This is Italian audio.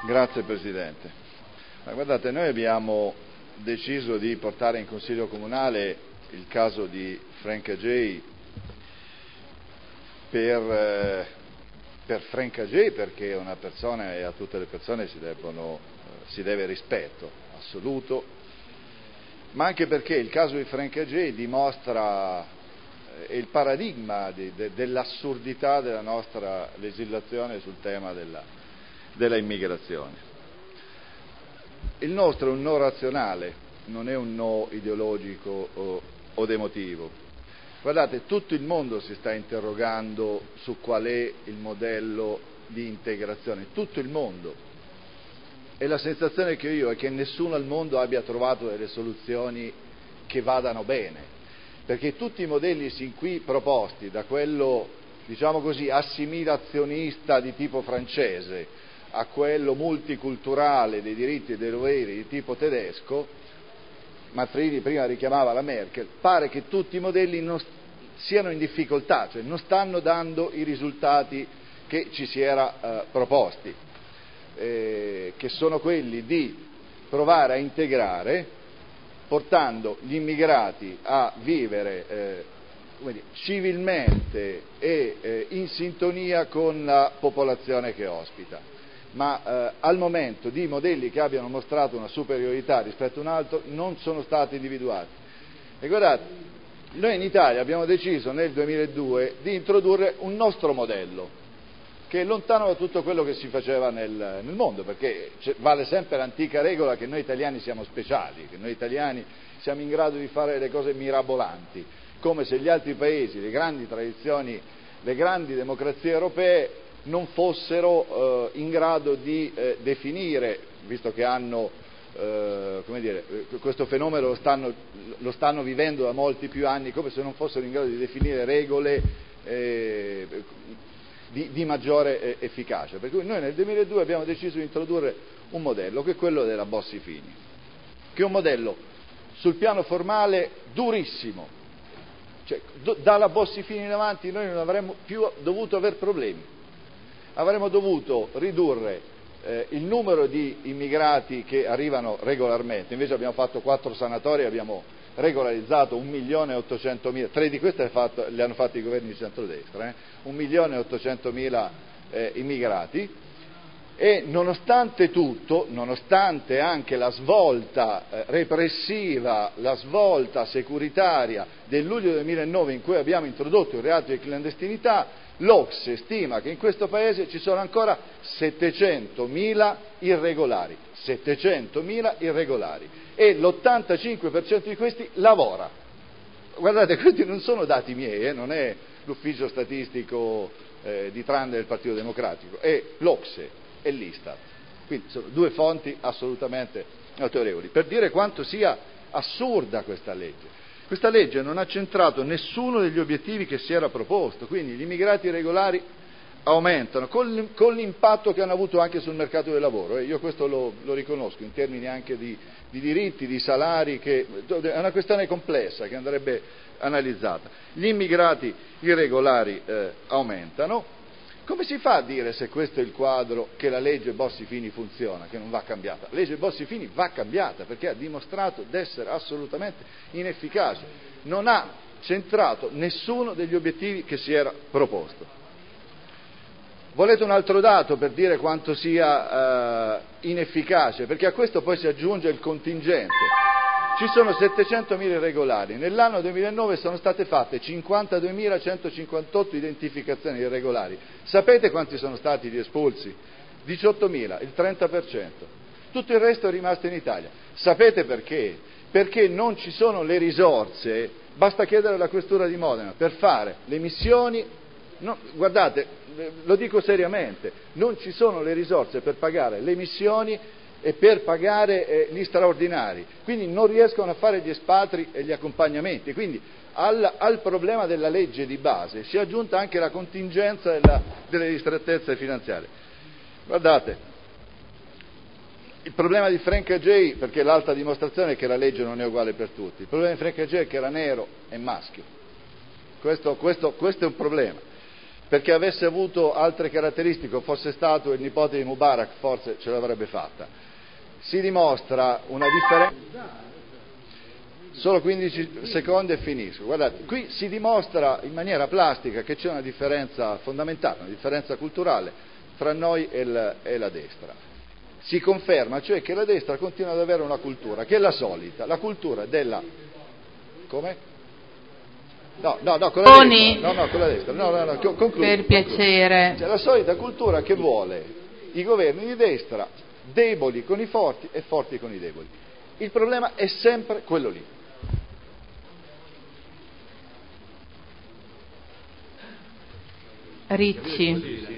Grazie Presidente. Guardate, noi abbiamo deciso di portare in Consiglio Comunale il caso di Frank Agei per Frank Agei, perché è una persona e a tutte le persone si deve rispetto assoluto, ma anche perché il caso di Frank Agei dimostra il paradigma dell'assurdità della nostra legislazione sul tema della immigrazione. Il nostro è un no razionale, non è un no ideologico o emotivo. Guardate, tutto il mondo si sta interrogando su qual è il modello di integrazione, tutto il mondo. E la sensazione che io ho è che nessuno al mondo abbia trovato delle soluzioni che vadano bene, perché tutti i modelli sin qui proposti, da quello, diciamo così, assimilazionista di tipo francese a quello multiculturale dei diritti e dei doveri di tipo tedesco, Maffrini prima richiamava la Merkel, pare che tutti i modelli siano in difficoltà, cioè non stanno dando i risultati che ci si era proposti, che sono quelli di provare a integrare, portando gli immigrati a vivere civilmente e in sintonia con la popolazione che ospita. Ma al momento di modelli che abbiano mostrato una superiorità rispetto a un altro non sono stati individuati. E guardate, noi in Italia abbiamo deciso nel 2002 di introdurre un nostro modello, che è lontano da tutto quello che si faceva nel mondo, perché vale sempre l'antica regola che noi italiani siamo speciali, che noi italiani siamo in grado di fare delle cose mirabolanti, come se gli altri paesi, le grandi tradizioni, le grandi democrazie europee non fossero in grado di definire, visto che hanno, questo fenomeno lo stanno vivendo da molti più anni, come se non fossero in grado di definire regole di maggiore efficacia. Per cui noi nel 2002 abbiamo deciso di introdurre un modello, che è quello della Bossi-Fini, che è un modello sul piano formale durissimo, cioè dalla Bossi-Fini in avanti noi non avremmo più dovuto aver problemi. Avremmo dovuto ridurre il numero di immigrati che arrivano regolarmente, invece abbiamo fatto 4 sanatorie, abbiamo regolarizzato 1.800.000, 3 di queste le hanno fatte i governi di centrodestra, 1.800.000 immigrati, e nonostante tutto, nonostante anche la svolta repressiva, la svolta securitaria del luglio 2009 in cui abbiamo introdotto il reato di clandestinità, l'OCSE stima che in questo Paese ci sono ancora 700.000 irregolari, 700.000 irregolari, e l'85% di questi lavora. Guardate, questi non sono dati miei, non è l'ufficio statistico di tranne del Partito Democratico, è l'OCSE, è l'Istat. Quindi sono 2 fonti assolutamente autorevoli, per dire quanto sia assurda questa legge. Questa legge non ha centrato nessuno degli obiettivi che si era proposto, quindi gli immigrati irregolari aumentano, con l'impatto che hanno avuto anche sul mercato del lavoro, io questo lo riconosco, in termini anche di diritti, di salari, che è una questione complessa che andrebbe analizzata. Gli immigrati irregolari aumentano. Come si fa a dire, se questo è il quadro, che la legge Bossi-Fini funziona, che non va cambiata? La legge Bossi-Fini va cambiata perché ha dimostrato di essere assolutamente inefficace, non ha centrato nessuno degli obiettivi che si era proposto. Volete un altro dato per dire quanto sia inefficace? Perché a questo poi si aggiunge il contingente. Ci sono 700.000 irregolari, nell'anno 2009 sono state fatte 52.158 identificazioni irregolari. Sapete quanti sono stati gli espulsi? 18.000, il 30%. Tutto il resto è rimasto in Italia. Sapete perché? Perché non ci sono le risorse, basta chiedere alla Questura di Modena, per fare le missioni. No, guardate, lo dico seriamente, non ci sono le risorse per pagare le missioni e per pagare gli straordinari, quindi non riescono a fare gli espatri e gli accompagnamenti, quindi al problema della legge di base si è aggiunta anche la contingenza delle ristrettezze finanziarie. Guardate, il problema di Frank Agei, perché l'alta dimostrazione è che la legge non è uguale per tutti, il problema di Frank Agei è che era nero e maschio, questo è un problema. perché avesse avuto altre caratteristiche o fosse stato il nipote di Mubarak, forse ce l'avrebbe fatta. Si dimostra una differenza. Solo 15 secondi e finisco. Guardate, qui si dimostra in maniera plastica che c'è una differenza fondamentale, una differenza culturale tra noi e la destra. Si conferma cioè che la destra continua ad avere una cultura che è la solita, la cultura della... Come? No, con la destra. No, con la destra. No, concludo. Per piacere. C'è la solita cultura che vuole i governi di destra deboli con i forti e forti con i deboli. Il problema è sempre quello lì. Ricci.